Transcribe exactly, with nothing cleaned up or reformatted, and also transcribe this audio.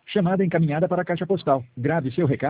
Chamada encaminhada para a caixa postal. Grave seu recado.